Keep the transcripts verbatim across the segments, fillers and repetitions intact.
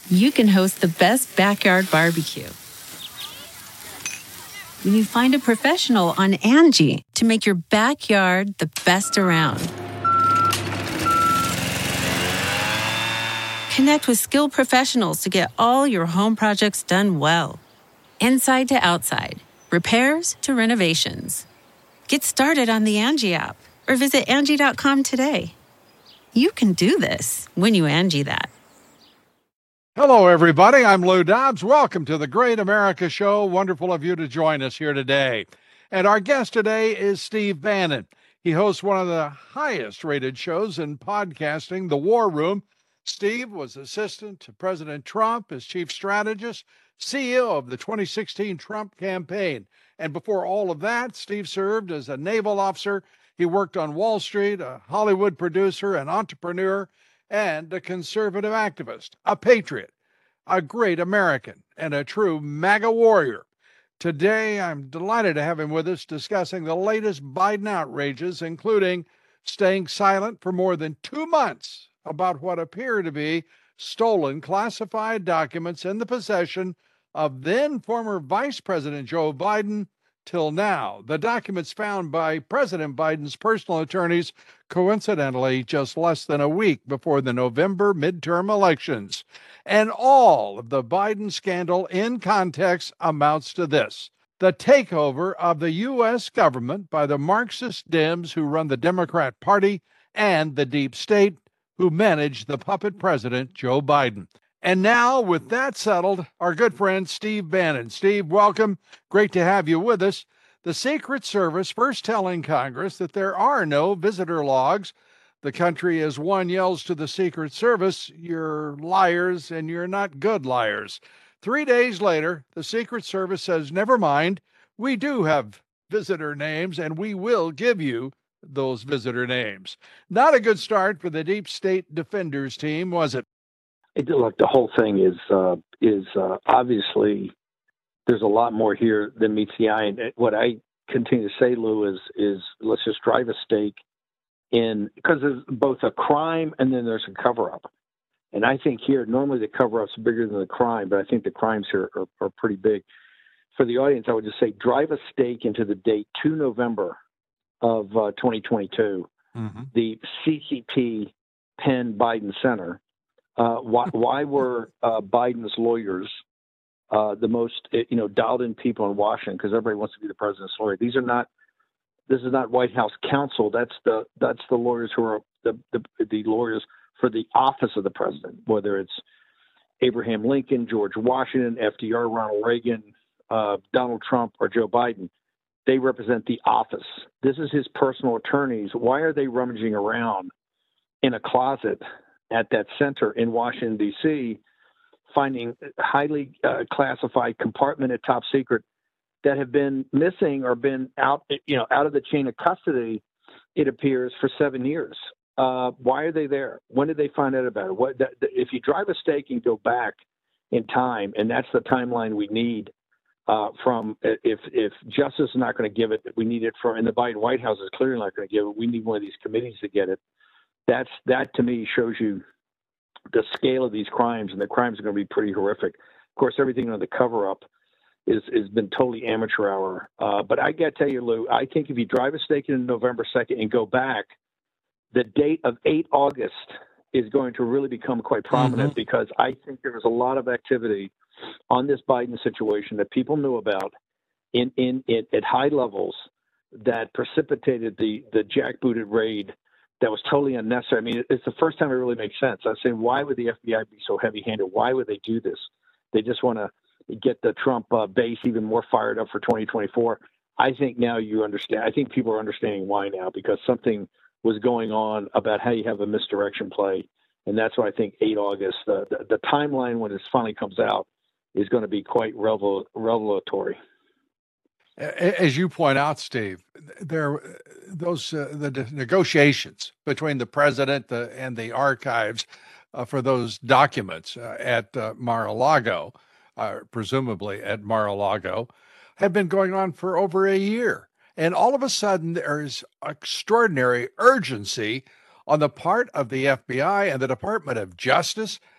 you can host the best backyard barbecue. When you find a professional on Angie to make your backyard the best around. Connect with skilled professionals to get all your home projects done well. Inside to outside, repairs to renovations. Get started on the Angie app or visit Angie dot com today. You can do this when you Angie that. Hello, everybody. I'm Lou Dobbs. Welcome to the Great America Show. Wonderful of you to join us here today. And our guest today is Steve Bannon. He hosts one of the highest rated shows in podcasting, The War Room. Steve was assistant to President Trump as chief strategist, C E O of the twenty sixteen Trump campaign. And before all of that, Steve served as a naval officer. He worked on Wall Street, a Hollywood producer, an entrepreneur, and a conservative activist, a patriot, a great American, and a true MAGA warrior. Today, I'm delighted to have him with us discussing the latest Biden outrages, including staying silent for more than two months about what appear to be stolen classified documents in the possession of then former Vice President Joe Biden till now. The documents found by President Biden's personal attorneys, coincidentally, just less than a week before the November midterm elections. And all of the Biden scandal in context amounts to this: the takeover of the U S government by the Marxist Dems who run the Democrat Party and the deep state who manage the puppet president, Joe Biden. And now, with that settled, our good friend Steve Bannon. Steve, welcome. Great to have you with us. The Secret Service first telling Congress that there are no visitor logs. The country as one yells to the Secret Service, "You're liars and you're not good liars." Three days later, the Secret Service says, never mind, we do have visitor names and we will give you those visitor names. Not a good start for the deep state defenders team, was it? It, look, the whole thing is uh, is uh, obviously there's a lot more here than meets the eye. And what I continue to say, Lou, is is let's just drive a stake in, because there's both a crime and then there's a cover up. And I think here normally the cover up's bigger than the crime, but I think the crimes here are, are pretty big. For the audience, I would just say drive a stake into the date two November of uh, twenty twenty-two, mm-hmm. the C C P Penn Biden Center. Uh, why, why were uh, Biden's lawyers uh, the most, you know, dialed in people in Washington? Because everybody wants to be the president's lawyer. These are not. This is not White House counsel. That's the that's the lawyers who are the the, the lawyers for the office of the president. Whether it's Abraham Lincoln, George Washington, F D R, Ronald Reagan, uh, Donald Trump, or Joe Biden, they represent the office. This is his personal attorneys. Why are they rummaging around in a closet at that center in Washington, D C, finding highly uh, classified, compartmented, top secret that have been missing or been out, you know, out of the chain of custody, it appears, for seven years? Uh, why are they there? When did they find out about it? What, that, if you drive a stake and go back in time, and that's the timeline we need uh, from, if if justice is not going to give it, we need it from, and the Biden White House is clearly not going to give it. We need one of these committees to get it. That's that to me shows you the scale of these crimes, and the crimes are going to be pretty horrific. Of course, everything on the cover up is has been totally amateur hour. Uh, but I got to tell you, Lou, I think if you drive a stake in November second and go back, the date of eight August is going to really become quite prominent, mm-hmm. because I think there was a lot of activity on this Biden situation that people knew about in, in, in at high levels that precipitated the the jackbooted raid. That was totally unnecessary. I mean, it's the first time it really makes sense. I was saying, why would the F B I be so heavy-handed? Why would they do this? They just want to get the Trump uh, base even more fired up for twenty twenty-four. I think now you understand. I think people are understanding why now, because something was going on about how you have a misdirection play. And that's why I think eight August, uh, the, the timeline when it finally comes out, is going to be quite revel- revelatory. As you point out, Steve, there those uh, the negotiations between the president uh, and the archives uh, for those documents uh, at uh, Mar-a-Lago, uh, presumably at Mar-a-Lago, have been going on for over a year. And all of a sudden, there's extraordinary urgency on the part of the F B I and the Department of Justice.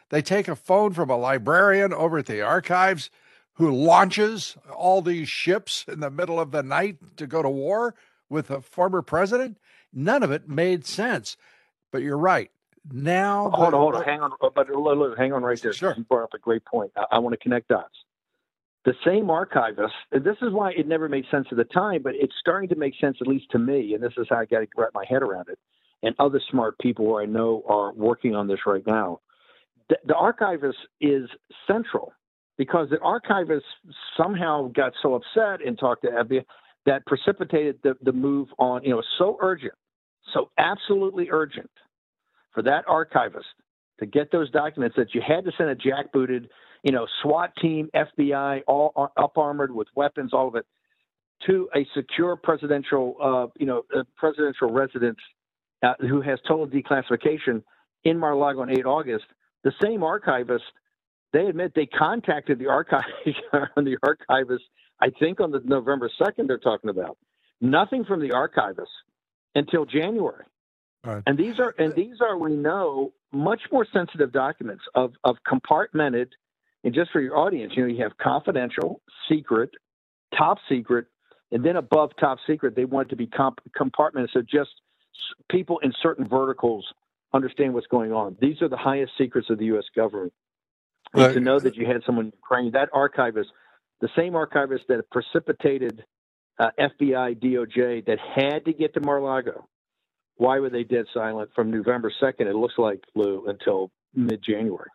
They take a phone from a librarian over at the archives who launches all these ships in the middle of the night to go to war with a former president. None of it made sense. But you're right. Now, hold the, on, hold on, hang on, but hang on right there. Sure. You brought up a great point. I, I want to connect dots. The same archivist, and this is why it never made sense at the time, but it's starting to make sense, at least to me, and this is how I got to wrap my head around it, and other smart people who I know are working on this right now. The, the archivist is central because the archivist somehow got so upset and talked to F B I that precipitated the, the move on, you know, so urgent, so absolutely urgent for that archivist to get those documents that you had to send a jackbooted, you know, SWAT team, F B I, all up armored with weapons, all of it, to a secure presidential, uh, you know, uh, presidential residence uh, who has total declassification in Mar-a-Lago on the eighth of August. The same archivist, they admit they contacted the archive the archivist. I think on the November second they're talking about. Nothing from the archivist until January. Right. And these are and these are we know much more sensitive documents of of compartmented. And just for your audience, you know, you have confidential, secret, top secret, and then above top secret, they want it to be comp- compartmented so just people in certain verticals understand what's going on. These are the highest secrets of the U S government. And uh, to know that you had someone in Ukraine, that archivist, the same archivist that precipitated uh, F B I, D O J, that had to get to Mar-a-Lago. Why were they dead silent from November second? It looks like, Lou, until mid-January.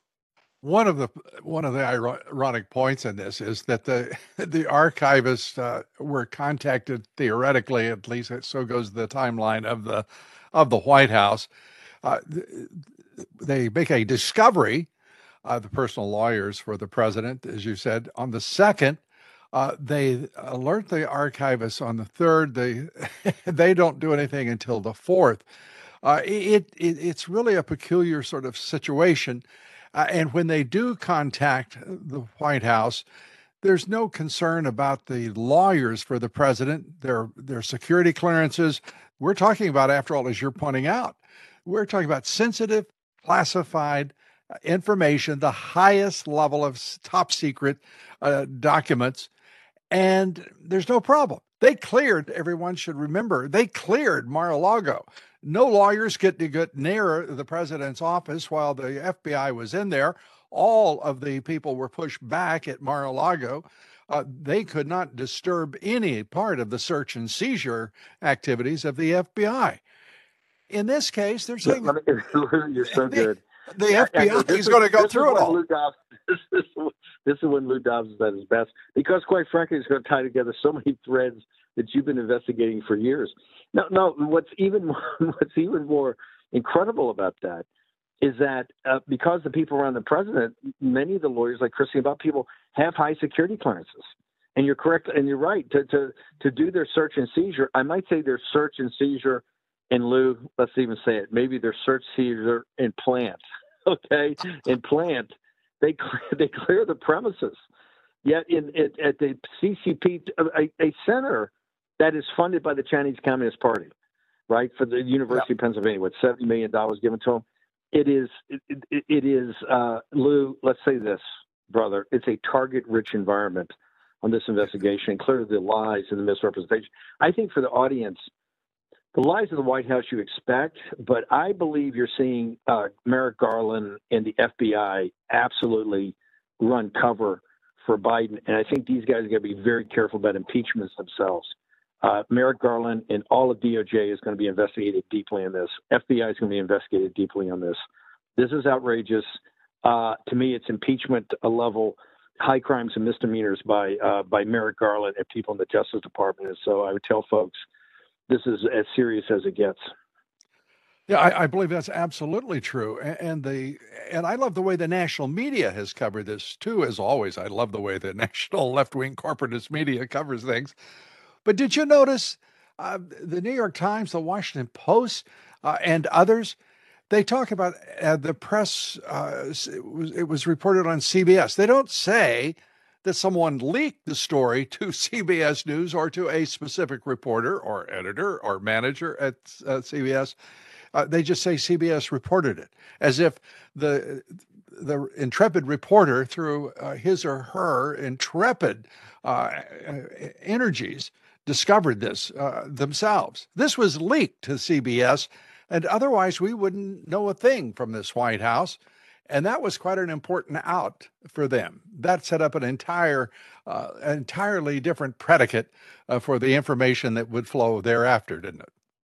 One of the one of the ironic points in this is that the the archivists uh, were contacted theoretically, at least so goes the timeline of the of the White House. Uh, they make a discovery, uh, the personal lawyers for the president, as you said, on the second. Uh, they alert the archivists on the third. They they don't do anything until the fourth. Uh, it, it it's really a peculiar sort of situation. Uh, and when they do contact the White House, there's no concern about the lawyers for the president, their their security clearances. We're talking about, after all, as you're pointing out, we're talking about sensitive, classified information, the highest level of top secret uh, documents, and there's no problem. They cleared, everyone should remember, they cleared Mar-a-Lago. No lawyers get to get near the president's office while the F B I was in there. All of the people were pushed back at Mar-a-Lago. Uh, they could not disturb any part of the search and seizure activities of the F B I. In this case, they're saying... You're so good. The, the F B I is going to go through it all. Lou Dobbs, this, this, this is when Lou Dobbs is at his best, because quite frankly, it's going to tie together so many threads that you've been investigating for years. No, no. What's even more, what's even more incredible about that is that uh, because the people around the president, many of the lawyers, like Christine About people, have high security clearances. And you're correct, and you're right to to to do their search and seizure. I might say their search and seizure in Lou. Let's even say it. Maybe their search seizure in plant. Okay, in plant, they they clear the premises. Yet in, in at the C C P, a, a center that is funded by the Chinese Communist Party, right, for the University yeah. of Pennsylvania, with seventy million dollars given to them. It is, it, it, it is, uh, Lou, let's say this, brother, it's a target-rich environment on this investigation, clearly the lies and the misrepresentation. I think for the audience, the lies of the White House you expect, but I believe you're seeing uh, Merrick Garland and the F B I absolutely run cover for Biden, and I think these guys are going to be very careful about impeachments themselves. Uh, Merrick Garland and all of D O J is going to be investigated deeply on this. F B I is going to be investigated deeply on this. This is outrageous. Uh, to me, it's impeachment level, high crimes and misdemeanors by uh, by Merrick Garland and people in the Justice Department. And so I would tell folks, this is as serious as it gets. Yeah, I, I believe that's absolutely true. And, and the and I love the way the national media has covered this too, as always. I love the way the national left-wing corporatist media covers things. But did you notice uh, the New York Times, the Washington Post, uh, and others, they talk about uh, the press, uh, it, was, it was reported on C B S. They don't say that someone leaked the story to C B S News or to a specific reporter or editor or manager at uh, C B S. Uh, they just say C B S reported it, as if the the intrepid reporter, through uh, his or her intrepid uh, energies, discovered this uh, themselves. This was leaked to C B S, and otherwise we wouldn't know a thing from this White House. And that was quite an important out for them. That set up an entire, uh, entirely different predicate uh, for the information that would flow thereafter, didn't it?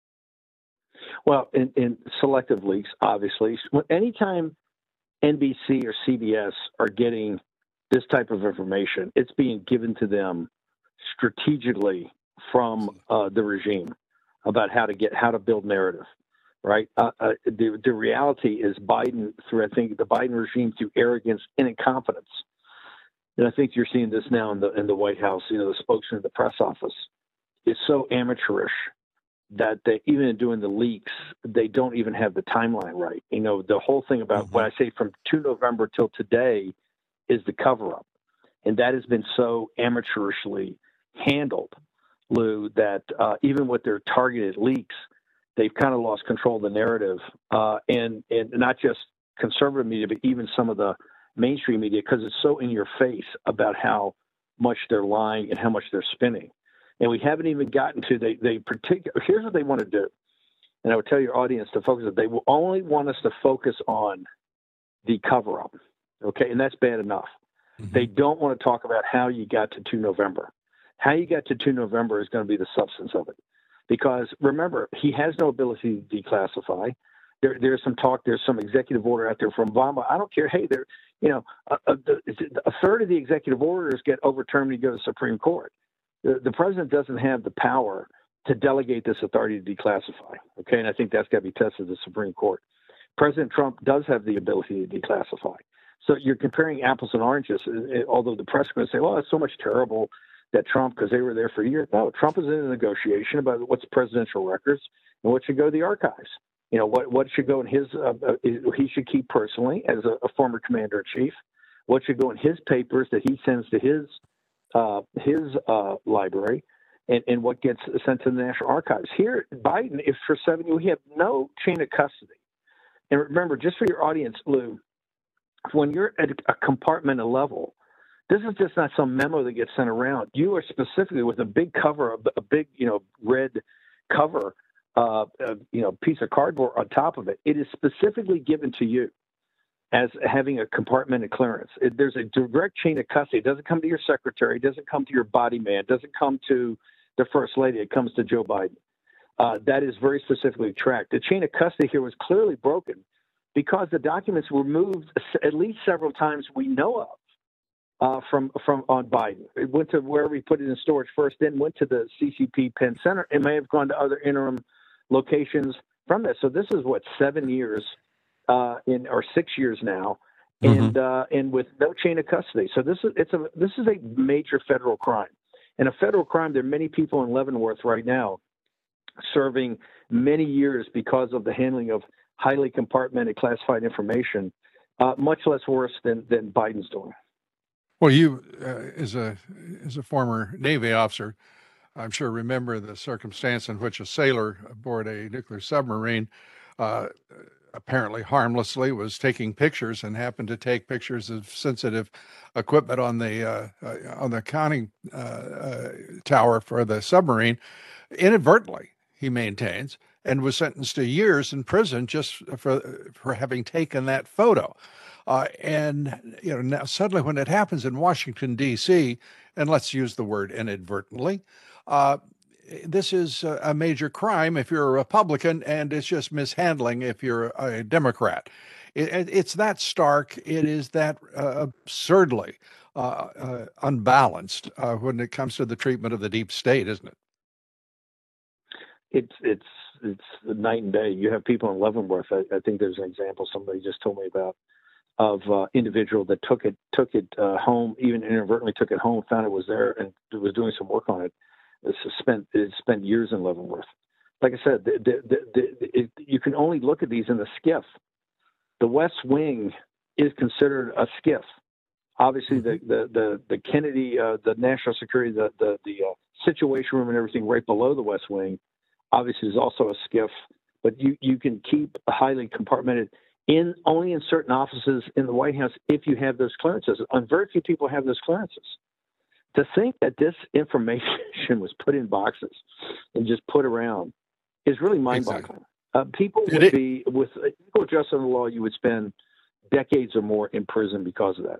Well, in, in selective leaks, obviously, anytime N B C or C B S are getting this type of information, it's being given to them strategically from uh, the regime about how to get how to build narrative, right? Uh, uh, the the reality is Biden, through I think the Biden regime, through arrogance and incompetence, and I think you're seeing this now in the in the White House. You know, the spokesman of the press office is so amateurish that they, even in doing the leaks, they don't even have the timeline right. You know, the whole thing about mm-hmm. what I say from two November till today is the cover-up. And that has been so amateurishly handled, Lou, that uh, even with their targeted leaks, they've kind of lost control of the narrative. Uh, and, and not just conservative media, but even some of the mainstream media, because it's so in your face about how much they're lying and how much they're spinning. And we haven't even gotten to they they particular. Here's what they want to do, and I would tell your audience to focus. They will only want us to focus on the cover-up, okay, and that's bad enough. Mm-hmm. They don't want to talk about how you got to two November. How you got to two November is going to be the substance of it, because remember, he has no ability to declassify. There, there's some talk. There's some executive order out there from Obama. I don't care. Hey, there, you know, a, a, a third of the executive orders get overturned when you go to the Supreme Court. The, the president doesn't have the power to delegate this authority to declassify, okay? And I think that's got to be tested at the Supreme Court. President Trump does have the ability to declassify. So you're comparing apples and oranges, although the press is going to say, well, it's so much terrible that Trump, because they were there for years. No, Trump is in a negotiation about what's presidential records and what should go to the archives. You know, what, what should go in his, uh, he should keep personally as a, a former commander-in-chief, what should go in his papers that he sends to his Uh, his uh, library, and, and what gets sent to the National Archives. Here, Biden, if for seven years, we have no chain of custody. And remember, just for your audience, Lou, when you're at a compartmental level, this is just not some memo that gets sent around. You are specifically with a big cover, a big, you know, red cover, uh, uh, you know, piece of cardboard on top of it. It is specifically given to you as having a compartmented clearance. It, there's a direct chain of custody. It doesn't come to your secretary. It doesn't come to your body man. It doesn't come to the first lady. It comes to Joe Biden. Uh, that is very specifically tracked. The chain of custody here was clearly broken because the documents were moved at least several times we know of uh, from from on Biden. It went to wherever he put it in storage first, then went to the C C P Penn Center. It may have gone to other interim locations from that. So this is, what, seven years Uh, in or six years now, and mm-hmm. uh, and with no chain of custody. So this is it's a this is a major federal crime, and a federal crime. There are many people in Leavenworth right now serving many years because of the handling of highly compartmented classified information, uh, much less worse than than Biden's doing. Well, you uh, as a as a former Navy officer, I'm sure remember the circumstance in which a sailor aboard a nuclear submarine, Uh, apparently harmlessly, was taking pictures and happened to take pictures of sensitive equipment on the uh, uh, on the conning uh, uh, tower for the submarine, inadvertently, he maintains, and was sentenced to years in prison just for for having taken that photo. Uh, and you know, now suddenly, when it happens in Washington D C, and let's use the word inadvertently, uh, this is a major crime if you're a Republican, and it's just mishandling if you're a Democrat. It, it's that stark. It is that uh, absurdly uh, uh, unbalanced uh, when it comes to the treatment of the deep state, isn't it? It's it's it's night and day. You have people in Leavenworth. I, I think there's an example somebody just told me about of uh, individual that took it took it uh, home, even inadvertently took it home, found it was there, and was doing some work on it. It's spent it spent years in Leavenworth. Like I said, the, the, the, the, it, you can only look at these in the skiff. The West Wing is considered a skiff. Obviously, the the the, the Kennedy, uh, the national security, the the, the uh, situation room, and everything right below the West Wing, obviously is also a skiff. But you you can keep a highly compartmented. in only in certain offices in the White House if you have those clearances. And very few people have those clearances. To think that this information was put in boxes and just put around is really mind-boggling. Exactly. Uh, people would be, with equal justice under the law, you would spend decades or more in prison because of that.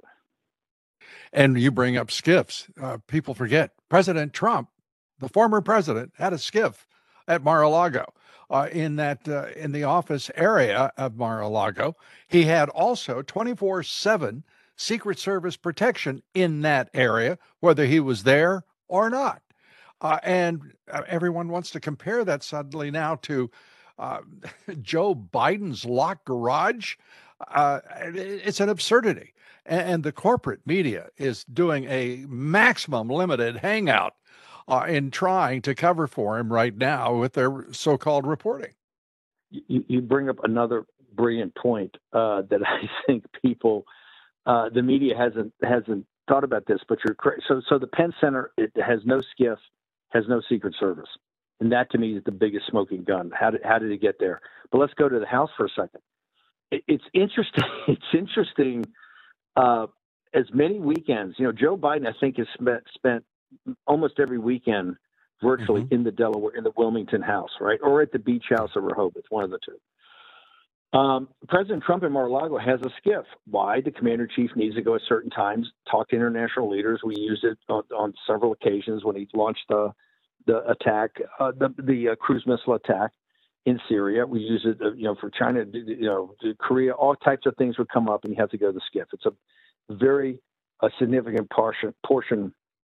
And you bring up skiffs. Uh, people forget President Trump, the former president, had a skiff at Mar-a-Lago. Uh, in that uh, in the office area of Mar-a-Lago. He had also twenty-four seven Secret Service protection in that area, whether he was there or not. Uh, and uh, everyone wants to compare that suddenly now to uh, Joe Biden's locked garage. Uh, it's an absurdity. And, and the corporate media is doing a maximum limited hangout Uh, in trying to cover for him right now with their so-called reporting. You, you bring up another brilliant point uh, that I think people, uh, the media hasn't hasn't thought about this, but you're correct. So, so the Penn Center, it has no skiff, has no Secret Service, and that to me is the biggest smoking gun. How did how did it get there? But let's go to the House for a second. It, it's interesting. It's interesting. Uh, as many weekends, you know, Joe Biden, I think, has spent spent. almost every weekend virtually mm-hmm. in the Delaware, in the Wilmington house, right? Or at the beach house of Rehoboth, one of the two. Um, President Trump in Mar-a-Lago has a skiff. Why? The commander-in-chief needs to go at certain times, talk to international leaders. We used it on, on several occasions when he launched the the attack, uh, the, the uh, cruise missile attack in Syria. We use it, uh, you know, for China, you know, Korea, all types of things would come up and you have to go to the skiff. It's a very a significant portion portion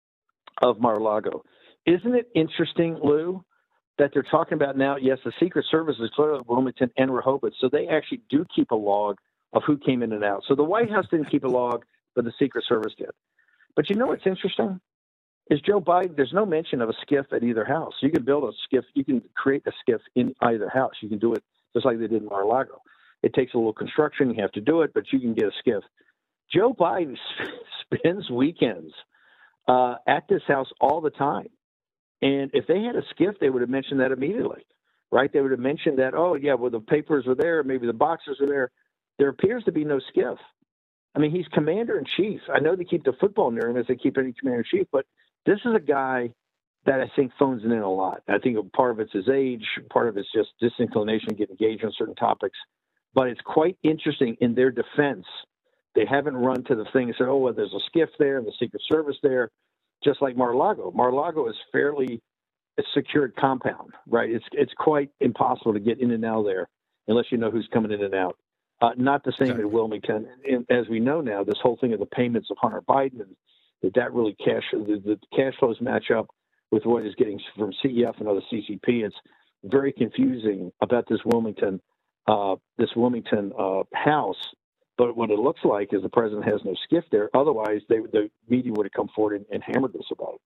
of Mar-a-Lago. Isn't it interesting, Lou, that they're talking about now, yes, the Secret Service is clearly Wilmington and Rehoboth, so they actually do keep a log of who came in and out. So the White House didn't keep a log, but the Secret Service did. But you know what's interesting? Is Joe Biden, there's no mention of a skiff at either house. You can build a skiff, you can create a skiff in either house. You can do it just like they did in Mar-a-Lago. It takes a little construction, you have to do it, but you can get a skiff. Joe Biden spends weekends Uh, at this house all the time. And if they had a skiff, they would have mentioned that immediately, right? They would have mentioned that, oh, yeah, well, the papers were there, maybe the boxes are there. There appears to be no skiff. I mean, he's commander-in-chief. I know they keep the football near him as they keep any commander-in-chief, but this is a guy that I think phones it in a lot. I think part of it's his age, part of it's just disinclination to get engaged on certain topics. But it's quite interesting in their defense. They haven't run to the thing and said, oh, well, there's a skiff there and the Secret Service there, just like Mar-a-Lago. Mar-a-Lago is fairly a secured compound, right? It's it's quite impossible to get in and out there unless you know who's coming in and out. Uh, not the same in Wilmington. And as we know now, this whole thing of the payments of Hunter Biden, and that that really cash, the, the cash flows match up with what he's getting from C E F and other C C P. It's very confusing about this Wilmington, uh, this Wilmington uh, house. But what it looks like is the president has no skiff there. Otherwise, they, the media would have come forward and, and hammered us about it.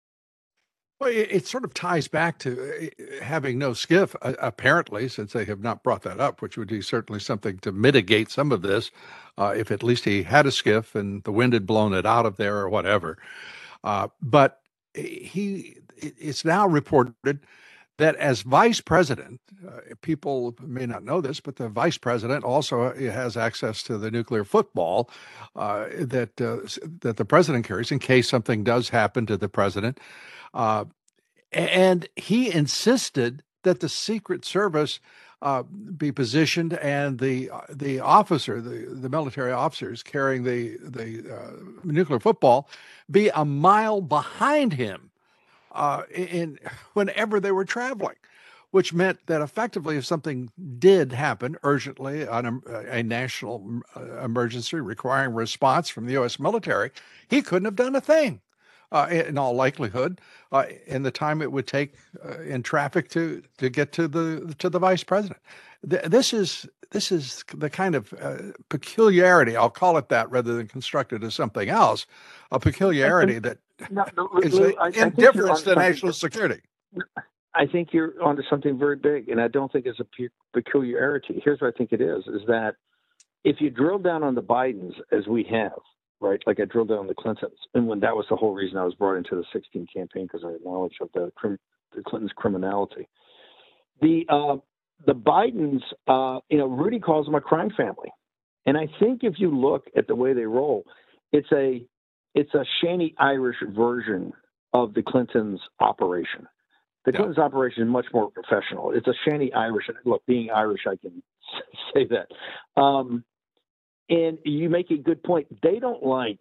Well, it, it sort of ties back to having no skiff, uh, apparently, since they have not brought that up, which would be certainly something to mitigate some of this, uh, if at least he had a skiff and the wind had blown it out of there or whatever. Uh, but he, it's now reported that as vice president, uh, people may not know this, but the vice president also has access to the nuclear football uh, that uh, that the president carries in case something does happen to the president. Uh, and he insisted that the Secret Service uh, be positioned and the the officer, the, the military officers carrying the, the uh, nuclear football be a mile behind him. Uh, in whenever they were traveling, which meant that effectively, if something did happen urgently on a, a national uh, emergency requiring response from the U S military, he couldn't have done a thing. Uh, in all likelihood, uh, in the time it would take uh, in traffic to to get to the to the vice president. Th- this is this is the kind of uh, peculiarity, I'll call it that, rather than constructed as something else, a peculiarity that. No, no, is Lou, I, indifference I to national security. I think you're onto something very big, and I don't think it's a pe- peculiarity. Here's what I think it is, is that if you drill down on the Bidens, as we have, right, like I drilled down on the Clintons, and when that was the whole reason I was brought into the sixteen campaign, because I had knowledge of the, crim- the Clintons' criminality. The uh, the Bidens, uh, you know, Rudy calls them a crime family. And I think if you look at the way they roll, it's a it's a Shanny Irish version of the Clintons' operation. The Clintons' yeah. operation is much more professional. It's a Shanny Irish. Look, being Irish, I can say that. Um, and you make a good point. They don't like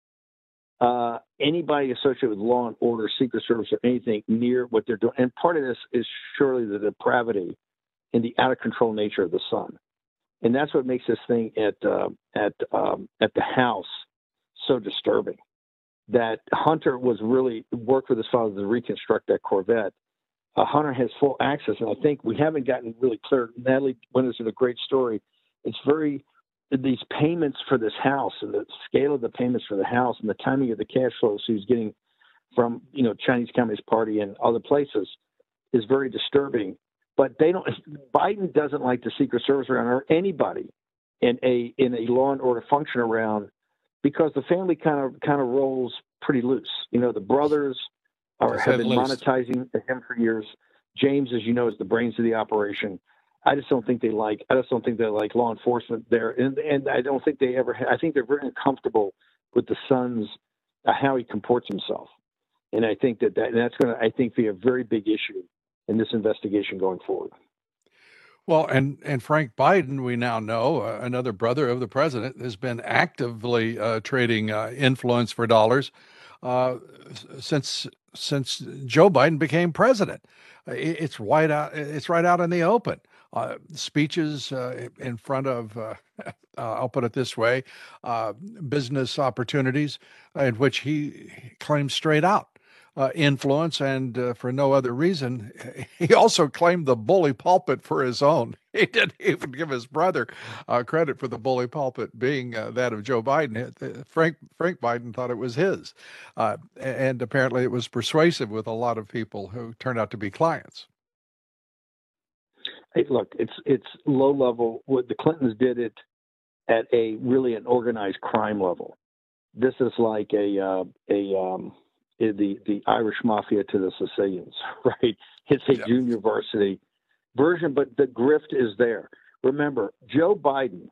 uh, anybody associated with law and order, Secret Service, or anything near what they're doing. And part of this is surely the depravity and the out-of-control nature of the son. And that's what makes this thing at uh, at um, at the House so disturbing. That Hunter was really worked with his father to reconstruct that Corvette. Uh, Hunter has full access, and I think we haven't gotten really clear. Natalie Winters did a great story. It's very these payments for this house and the scale of the payments for the house and the timing of the cash flows he's getting from you know Chinese Communist Party and other places is very disturbing. But they don't. Biden doesn't like the Secret Service around or anybody in a in a law and order function around because the family kind of kind of rolls pretty loose. You know, the brothers are have been loose. monetizing him for years. James, as you know, is the brains of the operation. I just don't think they like. I just don't think they like law enforcement there, and and I don't think they ever. I think they're very uncomfortable with the son's uh, how he comports himself, and I think that, that and that's going to I think be a very big issue in this investigation going forward. Well, and, and Frank Biden, we now know, uh, another brother of the president, has been actively uh, trading uh, influence for dollars uh, since since Joe Biden became president. It's right out. It's right out in the open. Uh, speeches uh, in front of, uh, uh, I'll put it this way, uh, business opportunities in which he claims straight out Uh, influence, and uh, for no other reason. He also claimed the bully pulpit for his own. He didn't even give his brother uh, credit for the bully pulpit being uh, that of Joe Biden. Uh, Frank Frank Biden thought it was his, uh, and apparently it was persuasive with a lot of people who turned out to be clients. Hey, look, it's it's low level. What the Clintons did it at a really an organized crime level. This is like a uh, a um, the the Irish mafia to the Sicilians, right? It's a yeah. junior varsity version, but the grift is there. Remember, Joe Biden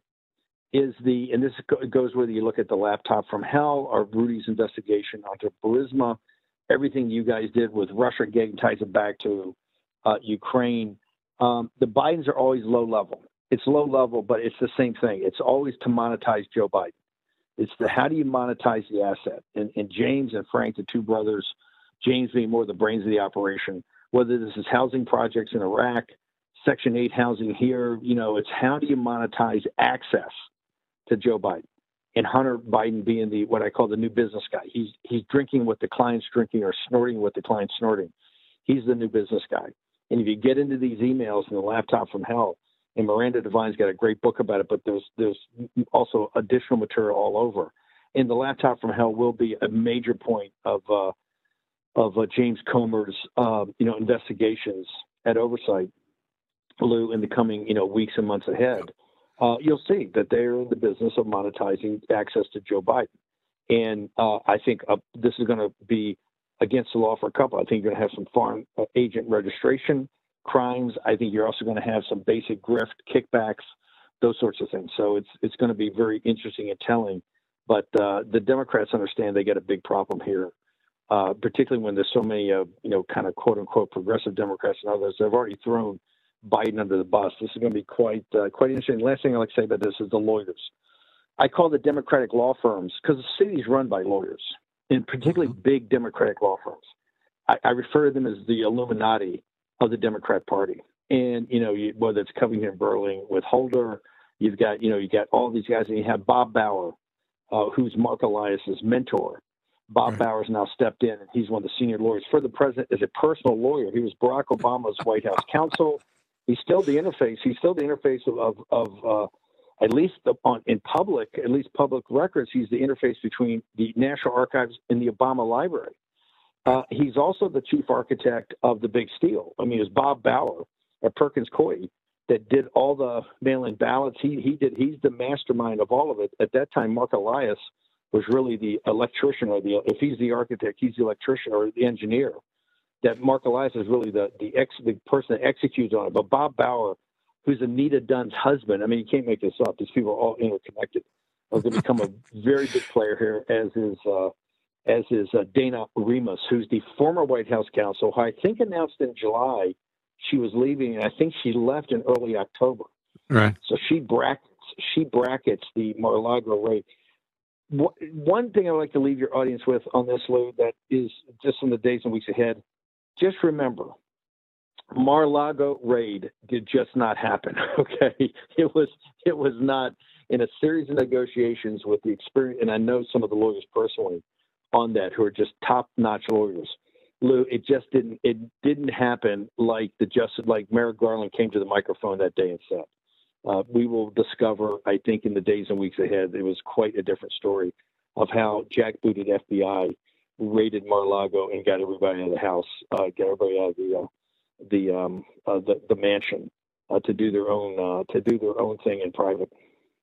is the, and this goes whether you look at the laptop from hell or Rudy's investigation onto Burisma, everything you guys did with Russia getting ties it back to uh, Ukraine. Um, the Bidens are always low level. It's low level, but it's the same thing. It's always to monetize Joe Biden. It's the how do you monetize the asset? And, and James and Frank, the two brothers, James being more the brains of the operation, whether this is housing projects in Iraq, Section eight housing here, you know, it's how do you monetize access to Joe Biden? And Hunter Biden being the what I call the new business guy. He's he's drinking what the client's drinking or snorting what the client's snorting. He's the new business guy. And if you get into these emails in the laptop from hell, and Miranda Devine's got a great book about it, but there's there's also additional material all over. And the laptop from hell will be a major point of uh, of uh, James Comer's um, you know investigations at Oversight, Lou, in the coming you know weeks and months ahead. Uh, you'll see that they're in the business of monetizing access to Joe Biden, and uh, I think uh, this is going to be against the law for a couple. I think you're going to have some foreign uh, agent registration crimes. I think you're also going to have some basic grift, kickbacks, those sorts of things. So it's it's going to be very interesting and telling. But uh, the Democrats understand they get a big problem here, uh, particularly when there's so many, uh, you know, kind of quote unquote progressive Democrats and others. They've already thrown Biden under the bus. This is going to be quite uh, quite interesting. The last thing I'd like to say about this is the lawyers. I call the Democratic law firms because the city is run by lawyers, and particularly big Democratic law firms. I, I refer to them as the Illuminati of the Democrat Party. And, you know, you, whether it's Covington Burling with Holder, you've got, you know, you got all these guys, and you have Bob Bauer, uh, who's Mark Elias's mentor. Bob right. Bauer's now stepped in, and he's one of the senior lawyers for the president as a personal lawyer. He was Barack Obama's White House counsel. He's still the interface. He's still the interface of, of, of uh, at least the, on, in public, at least public records, he's the interface between the National Archives and the Obama Library. Uh, he's also the chief architect of the Big Steal. I mean, it was Bob Bauer at Perkins Coie that did all the mail-in ballots. He he did. He's the mastermind of all of it. At that time, Mark Elias was really the electrician, or the if he's the architect, he's the electrician or the engineer. That Mark Elias is really the the ex the person that executes on it. But Bob Bauer who's Anita Dunn's husband. I mean, you can't make this up. These people are all interconnected. Are going to become a very big player here, as is uh, as is uh, Dana Remus, who's the former White House counsel, who I think announced in July she was leaving, and I think she left in early October. Right. So she brackets she brackets the Mar-a-Lago raid. One thing I'd like to leave your audience with on this, Lou, that is just in the days and weeks ahead, just remember, Mar-a-Lago raid did just not happen. Okay, it was it was not in a series of negotiations with the experience, and I know some of the lawyers personally on that who are just top-notch lawyers. Lou, it just didn't it didn't happen like the justice like Merrick Garland came to the microphone that day and said. Uh, we will discover, I think, in the days and weeks ahead, it was quite a different story of how jackbooted F B I raided Mar-a-Lago and got everybody out of the house, uh, got everybody out of the uh, the, um, uh, the the mansion uh, to do their own uh, to do their own thing in private.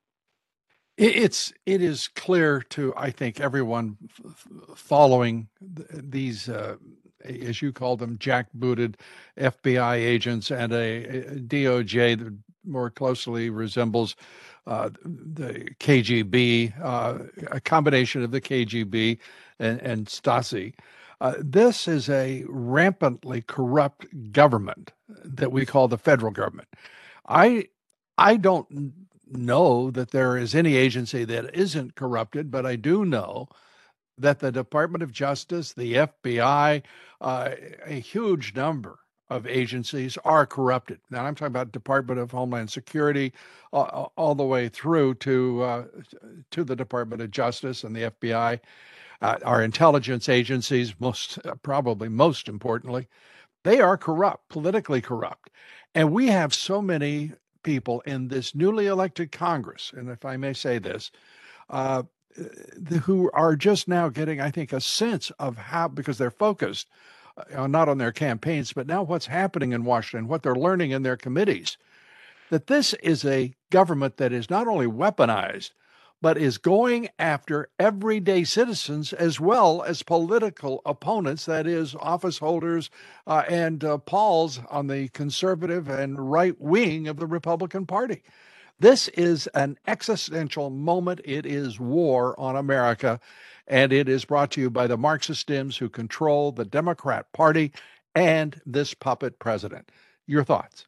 It's it is clear to, I think, everyone f- following th- these, uh, as you call them, jackbooted F B I agents and a, a D O J that more closely resembles uh, the K G B, uh, a combination of the K G B and, and Stasi. Uh, this is a rampantly corrupt government that we call the federal government. I I don't know that there is any agency that isn't corrupted, but I do know that the Department of Justice, the F B I, uh, a huge number of agencies are corrupted. Now, I'm talking about Department of Homeland Security, uh, all the way through to uh, to the Department of Justice and the F B I, uh, our intelligence agencies, most uh, probably most importantly, they are corrupt, politically corrupt, and we have so many people in this newly elected Congress, and if I may say this, uh, who are just now getting, I think, a sense of how, because they're focused uh, not on their campaigns, but now what's happening in Washington, what they're learning in their committees, that this is a government that is not only weaponized, but is going after everyday citizens as well as political opponents, that is, office holders uh, and uh, Pauls on the conservative and right wing of the Republican Party. This is an existential moment. It is war on America, and it is brought to you by the Marxist Dems who control the Democrat Party and this puppet president. Your thoughts?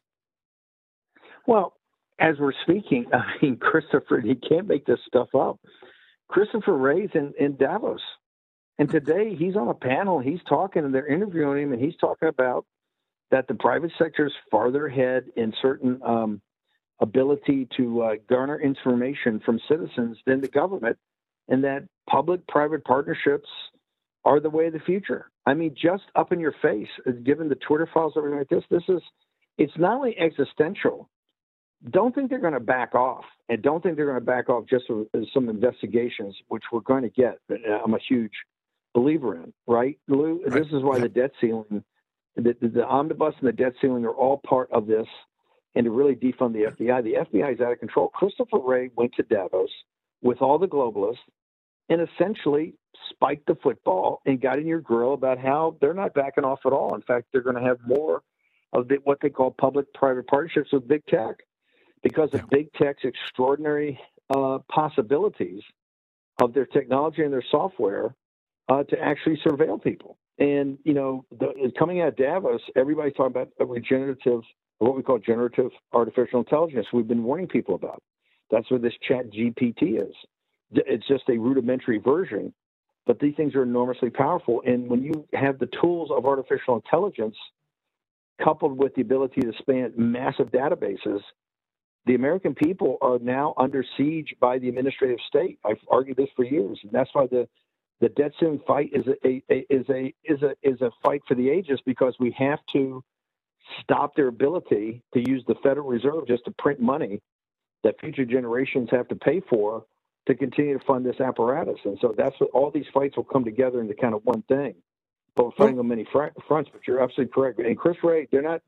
Well, as we're speaking, I mean, Christopher, he can't make this stuff up. Christopher Wray's in, in Davos. And today he's on a panel, he's talking, and they're interviewing him, and he's talking about that the private sector is farther ahead in certain um, ability to uh, garner information from citizens than the government, and that public-private partnerships are the way of the future. I mean, just up in your face, given the Twitter files, everything like this, this is, it's not only existential. Don't think they're going to back off, and don't think they're going to back off just with some investigations, which we're going to get. I'm a huge believer in, right, Lou? Right. This is why the debt ceiling, the, the, the omnibus and the debt ceiling are all part of this, and to really defund the F B I. The F B I is out of control. Christopher Wray went to Davos with all the globalists and essentially spiked the football and got in your grill about how they're not backing off at all. In fact, they're going to have more of the, what they call public-private partnerships with big tech, because of big tech's extraordinary uh, possibilities of their technology and their software uh, to actually surveil people. And, you know, the, coming out of Davos, everybody's talking about a regenerative, what we call generative artificial intelligence. We've been warning people about. That's what this Chat G P T is. It's just a rudimentary version, but these things are enormously powerful. And when you have the tools of artificial intelligence coupled with the ability to span massive databases, the American people are now under siege by the administrative state. I've argued this for years, and that's why the the debt ceiling fight is a, a is a is a is a fight for the ages, because we have to stop their ability to use the Federal Reserve just to print money that future generations have to pay for to continue to fund this apparatus. And so that's what all these fights will come together into kind of one thing. But we're fighting on many fr- fronts. But you're absolutely correct. And Chris Wray, they're not.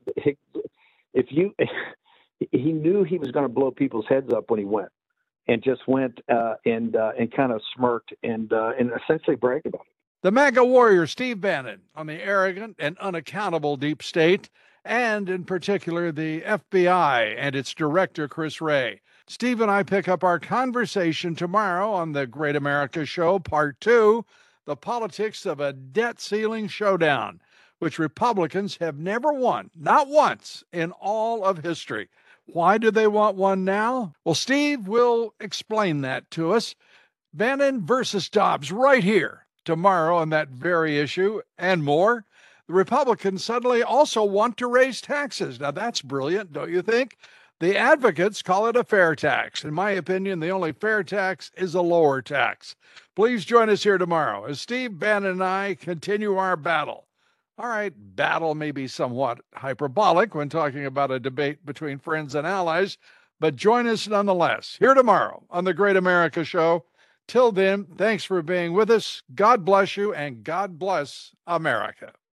If you He knew he was going to blow people's heads up when he went, and just went uh, and uh, and kind of smirked and uh, and essentially bragged about it. The MAGA warrior, Steve Bannon, on the arrogant and unaccountable deep state and in particular the F B I and its director, Chris Wray. Steve and I pick up our conversation tomorrow on the Great America Show, Part two, The Politics of a Debt Ceiling Showdown, which Republicans have never won, not once, in all of history. Why do they want one now? Well, Steve will explain that to us. Bannon versus Dobbs right here tomorrow on that very issue and more. The Republicans suddenly also want to raise taxes. Now, that's brilliant, don't you think? The advocates call it a fair tax. In my opinion, the only fair tax is a lower tax. Please join us here tomorrow as Steve Bannon and I continue our battle. All right, battle may be somewhat hyperbolic when talking about a debate between friends and allies, but join us nonetheless here tomorrow on the Great America Show. Till then, thanks for being with us. God bless you, and God bless America.